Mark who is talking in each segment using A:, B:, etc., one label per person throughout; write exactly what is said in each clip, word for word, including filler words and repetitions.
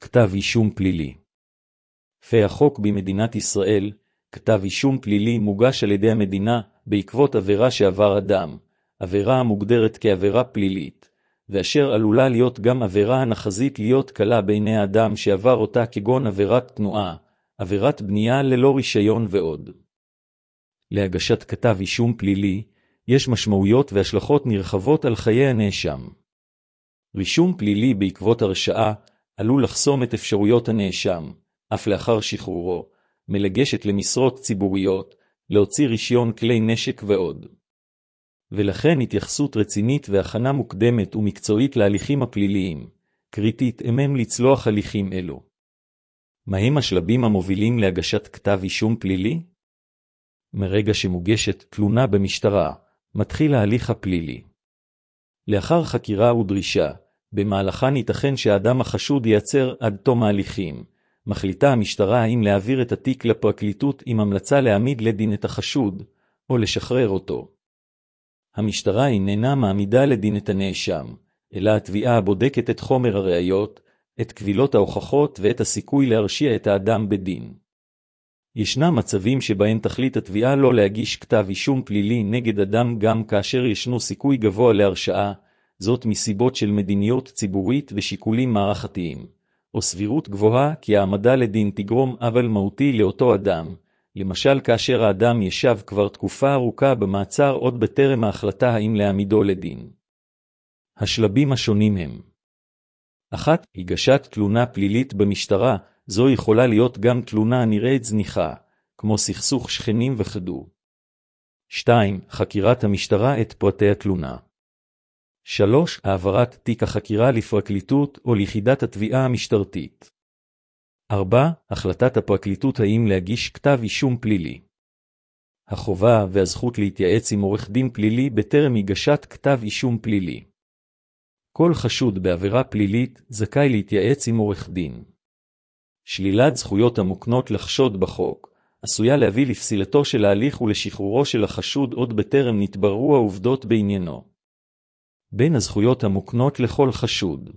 A: כתב אישום פלילי. לפי החוק במדינת ישראל, כתב אישום פלילי מוגש על ידי המדינה בעקבות עבירה שעבר אדם, עבירה המוגדרת כעבירה פלילית, ואשר עלולה להיות גם עבירה הנחזית להיות קלה בעיני האדם שעבר אותה, כגון עבירת תנועה, עבירת בנייה ללא רישיון ועוד. להגשת כתב אישום פלילי יש משמעויות והשלכות נרחבות על חיי הנאשם. רישום פלילי בעקבות הרשעה עלול לחסום את אפשרויות הנאשם, אף לאחר שחרורו, מלגשת למשרות ציבוריות, להוציא רישיון כלי נשק ועוד. ולכן התייחסות רצינית והכנה מוקדמת ומקצועית להליכים הפליליים, קריטית אמם לצלוח הליכים אלו. מהם השלבים המובילים להגשת כתב אישום פלילי? מרגע שמוגשת תלונה במשטרה, מתחיל ההליך הפלילי. לאחר חקירה ודרישה, במהלכן ייתכן שהאדם החשוד ייצר עד תום ההליכים, מחליטה המשטרה האם להעביר את התיק לפרקליטות עם המלצה להעמיד לדין את החשוד, או לשחרר אותו. המשטרה איננה מעמידה לדין את הנאשם, אלא התביעה בודקת את חומר הראיות, את קבילות ההוכחות ואת הסיכוי להרשיע את האדם בדין. ישנם מצבים שבהם תחליט התביעה לא להגיש כתב אישום פלילי נגד אדם גם כאשר ישנו סיכוי גבוה להרשעה, זאת מסיבות של מדיניות ציבורית ושיקולים מערכתיים, או סבירות גבוהה כי העמדה לדין תגרום עוול מהותי לאותו אדם, למשל כאשר האדם ישב כבר תקופה ארוכה במעצר עוד בטרם ההחלטה האם להעמידו לדין. השלבים השונים הם: אחת, הגשת תלונה פלילית במשטרה, זו יכולה להיות גם תלונה הנראית זניחה, כמו סכסוך שכנים וכדומה. שתיים, חקירת המשטרה את פרטי התלונה. שלוש, העברת תיק החקירה לפרקליטות או ליחידת התביעה המשטרתית. ארבע, החלטת הפרקליטות האם להגיש כתב אישום פלילי. החובה והזכות להתייעץ עם עורך דין פלילי בטרם הגשת כתב אישום פלילי. כל חשוד בעבירה פלילית זכאי להתייעץ עם עורך דין. שלילת זכויות המוקנות לחשוד בחוק עשויה להביא לפסילתו של ההליך ולשחרורו של החשוד עוד בטרם נתבררו העובדות בעניינו. בין הזכויות המוקנות לכל חשוד: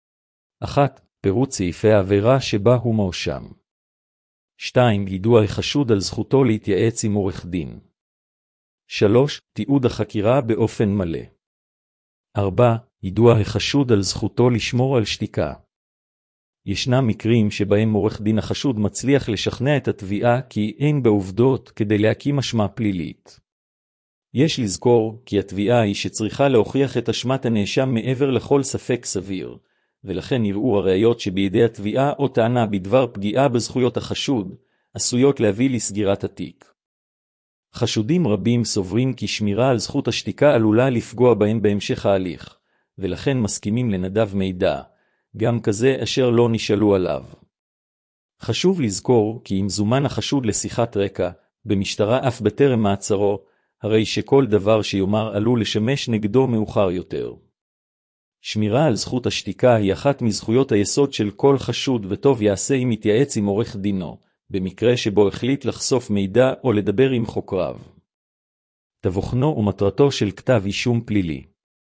A: אחת, פירוט סעיפי העבירה שבה הוא מואשם. שתיים, יידוע החשוד על זכותו להתייעץ עם עורך דין. שלוש, תיעוד החקירה באופן מלא. ארבע, יידוע החשוד על זכותו לשמור על שתיקה. ישנם מקרים שבהם עורך דין החשוד מצליח לשכנע את התביעה כי אין בעובדות כדי להקים אשמה פלילית. יש לזכור כי התביעה היא שצריכה להוכיח את אשמת הנאשם מעבר לכל ספק סביר, ולכן יראו הראיות שבידי התביעה או טענה בדבר פגיעה בזכויות החשוד, עשויות להביא לסגירת התיק. חשודים רבים סוברים כי שמירה על זכות השתיקה עלולה לפגוע בהם בהמשך ההליך, ולכן מסכימים לנדב מידע, גם כזה אשר לא נשאלו עליו. חשוב לזכור כי אם זומן החשוד לשיחת רקע, במשטרה אף בטרם מעצרו, הרי שכל דבר שיאמר עלול לשמש נגדו מאוחר יותר. שמירה על זכות השתיקה היא אחת מזכויות היסוד של כל חשוד, וטוב יעשה אם יתייעץ עם עורך דינו, במקרה שבו החליט לחשוף מידע או לדבר עם חוקריו. תבוכנו ומטרתו של כתב אישום פלילי.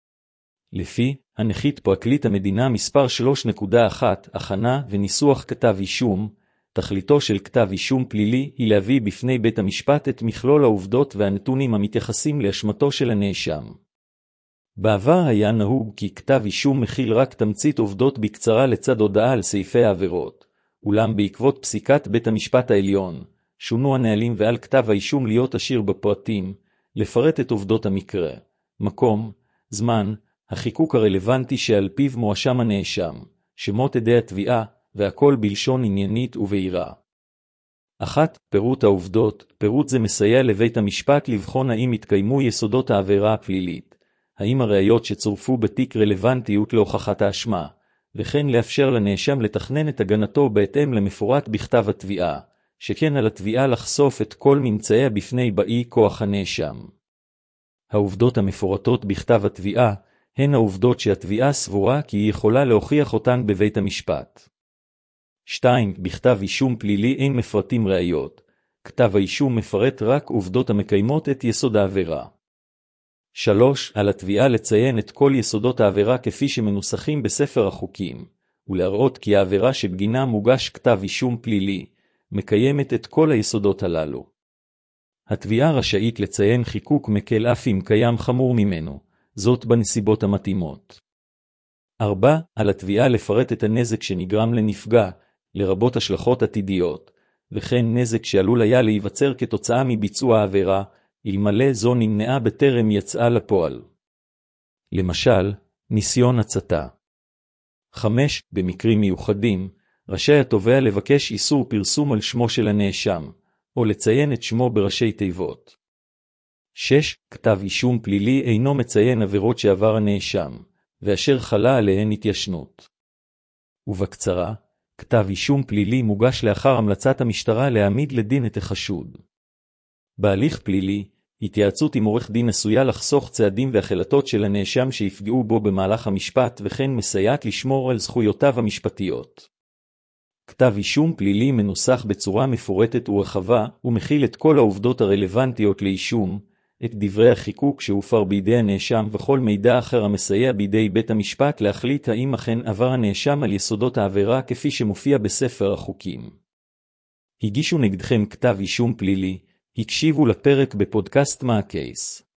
A: לפי הנחית פרקליט המדינה מספר שלוש נקודה אחת, הכנה וניסוח כתב אישום, תכליתו של כתב אישום פלילי היא להביא בפני בית המשפט את מכלול העובדות והנתונים המתייחסים לאשמתו של הנאשם. בעבר היה נהוג כי כתב אישום מכיל רק תמצית עובדות בקצרה לצד הודעה על סעיפי העבירות, אולם בעקבות פסיקת בית המשפט העליון, שונו הנהלים ועל כתב האישום להיות עשיר בפרטים, לפרט את עובדות המקרה, מקום, זמן, החיקוק הרלוונטי שעל פיו מואשם הנאשם, שמות עדי התביעה, והכל בלשון עניינית ובהירה. אחת, פירוט העובדות. פירוט זה מסייע לבית המשפט לבחון האם התקיימו יסודות העבירה הפלילית, האם הראיות שצורפו בתיק רלוונטיות להוכחת האשמה, וכן לאפשר לנאשם לתכנן את הגנתו בהתאם למפורט בכתב התביעה, שכן על התביעה לחשוף את כל ממצאיה בפני באי כוח הנאשם. העובדות המפורטות בכתב התביעה הן העובדות שהתביעה סבורה כי היא יכולה להוכיח אותן בבית המשפט. שתיים. בכתב אישום פלילי אין מפרטים ראיות. כתב האישום מפרט רק עובדות המקיימות את יסוד העבירה. שלוש. על התביעה לציין את כל יסודות העבירה כפי שמנוסחים בספר החוקים, ולהראות כי העבירה שבגינה מוגש כתב אישום פלילי, מקיימת את כל היסודות הללו. התביעה רשאית לציין חיקוק מקל אף אם קיים חמור ממנו, זאת בנסיבות המתאימות. ארבע. על התביעה לפרט את הנזק שנגרם לנפגע, לרבות השלכות עתידיות, וכן נזק שעלול היה להיווצר כתוצאה מביצוע העבירה, אלמלא זו נמנעה בטרם יצאה לפועל. למשל, ניסיון הצתה. חמש. במקרים מיוחדים, רשאי התובע לבקש איסור פרסום על שמו של הנאשם, או לציין את שמו בראשי תיבות. שש. כתב אישום פלילי אינו מציין עבירות שעבר הנאשם, ואשר חלה עליהן התיישנות. ובקצרה, כתב אישום פלילי מוגש לאחר המלצת המשטרה להעמיד לדין את החשוד. בהליך פלילי, התייעצות עם עורך דין עשויה לחסוך צעדים והחלטות של הנאשם שיפגעו בו במהלך המשפט וכן מסייעת לשמור על זכויותיו המשפטיות. כתב אישום פלילי מנוסח בצורה מפורטת ורחבה ומכיל את כל העובדות הרלוונטיות לאישום, את דברי החיקוק שהופר בידי הנאשם וכל מידע אחר המסייע בידי בית המשפט להחליט האם אכן עבר הנאשם על יסודות העבירה כפי שמופיע בספר החוקים. הגישו נגדכם כתב אישום פלילי, הקשיבו לפרק בפודקאסט מה הקייס.